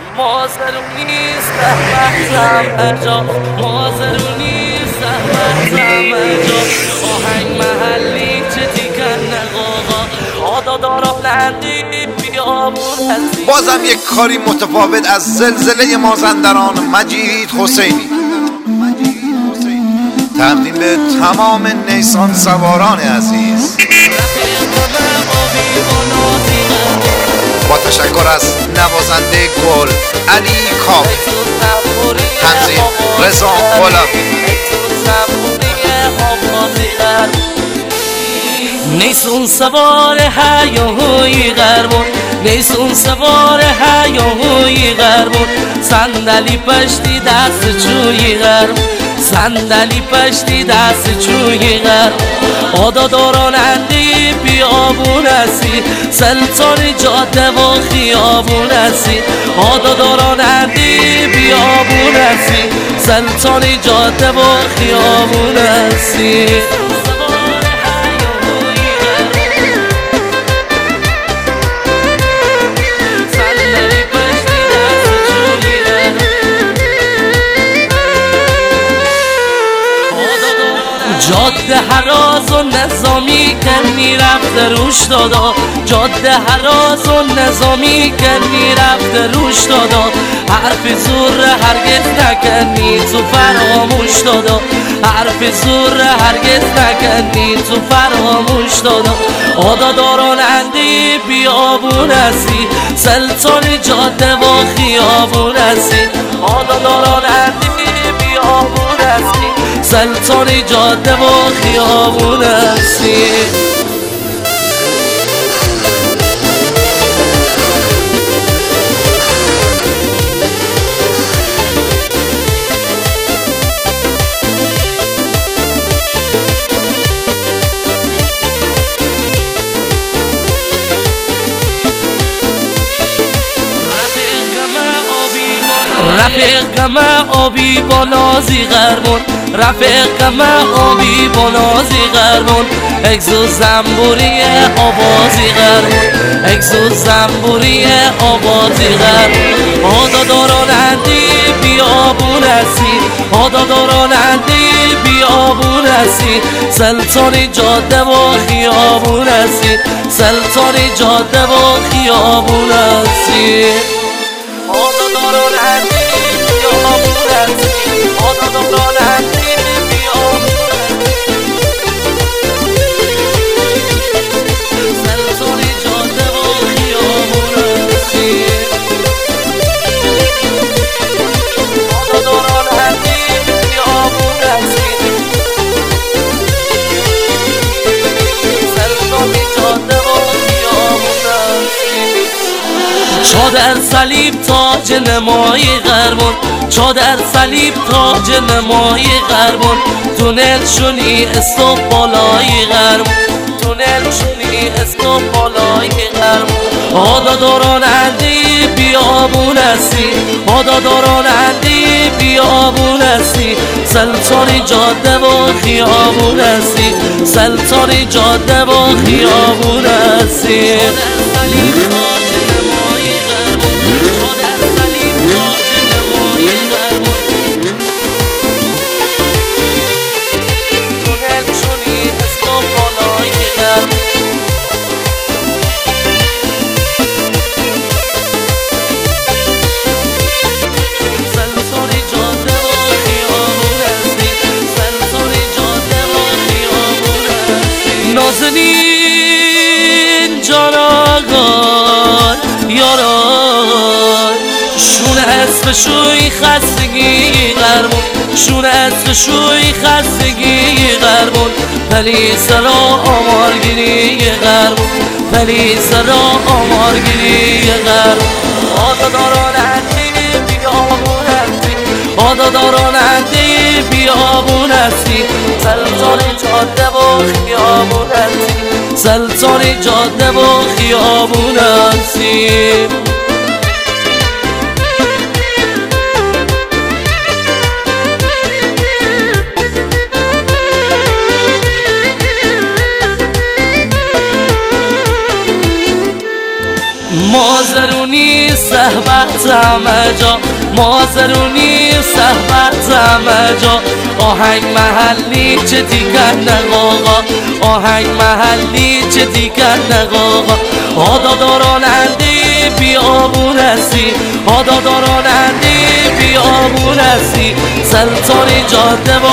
مازرونی زحمت جا مازرونی زحمت جا آهنگ محلی چه تیکن نقاقا آدا دارم لندی بیامون هستی. بازم یک کاری متفاوت از زلزله مازندران مجید حسینی تقدیم به تمام نیسان سواران عزیز با تشکر از نوازنده گل علی کاوه، تنظیم رضا غلامی. نیسون سوار هیاهوی غربون نیسون سوار هیاهوی غربون صندلی پشتی دست چوی غرب صندلی پشتی دست چوی غرب آدا دارانندی بیابون هستی سلطان جاده و خیابون هستی آدا دارانندی بیابون هستی سلطان جاده و خیابون هستی. جاده هراز و نظامی کنی رفته روش دادا جاده هراز و نظامی کنی رفته روش دادا حرف زور هرگز نکنی تو فراموش دادا حرف زور هرگز نکنی تو فراموش دادا آدا دارانندی بیابون هستی سلطان جاده و خیابون هستی آدا دارانندی بیابون هستی سلطان جاده و خیابون هستی. رفیق من آبی با نازی غربون رفیق من آبی با نازی غربون اگزو زنبوری آوازی غربون اگزو زنبوری آوازی غربون آدا دارانندی بیابون هستی آدا دارانندی بیابون هستی سلطان جاده و خیابون هستی سلطان جاده و خیابون هستی آدا دارانندی بیابون هستی آدا دارانندی بیابون هستی سلطان جاده و خیابون هستی آدا دارانندی بیابون هستی سلطان جاده و خیابون هستی. چادر صلیب تاج نمای غربون چادر صلیب تاج نمای غربون تونل شونی استوب بالای غرب تونل شونی استوب بالای غرب آدا دارانندی بیابون هستی آدا دارانندی بیابون هستی سلطان جاده و خیابون هستی سلطان جاده و خیابون هستی. نازنین جان آقای یاران شونه اسب شوی خستگی غربون شونه اسب شوی خستگی غربون پلی سرا آمارگیری غربون پلی سرا آمارگیری غربون آدا دارانندی بیابون هستی آدا دارانندی بیابون هستی سلطان جاده و خیابون هستی سلطان جاده و خیابون هستی. مازرونی صحبت همه جا، مازرونی صحبت همه جا. آهنگ محلی چه دیگر نقاقا، آهنگ محلی چه دیگر نقاقا. هاداداراننده بیابون هستی، هاداداراننده بیابون هستی. سلطانی جاده و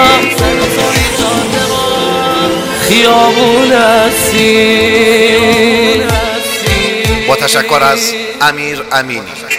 خیابون هستی. با تشکر از امیر امینی.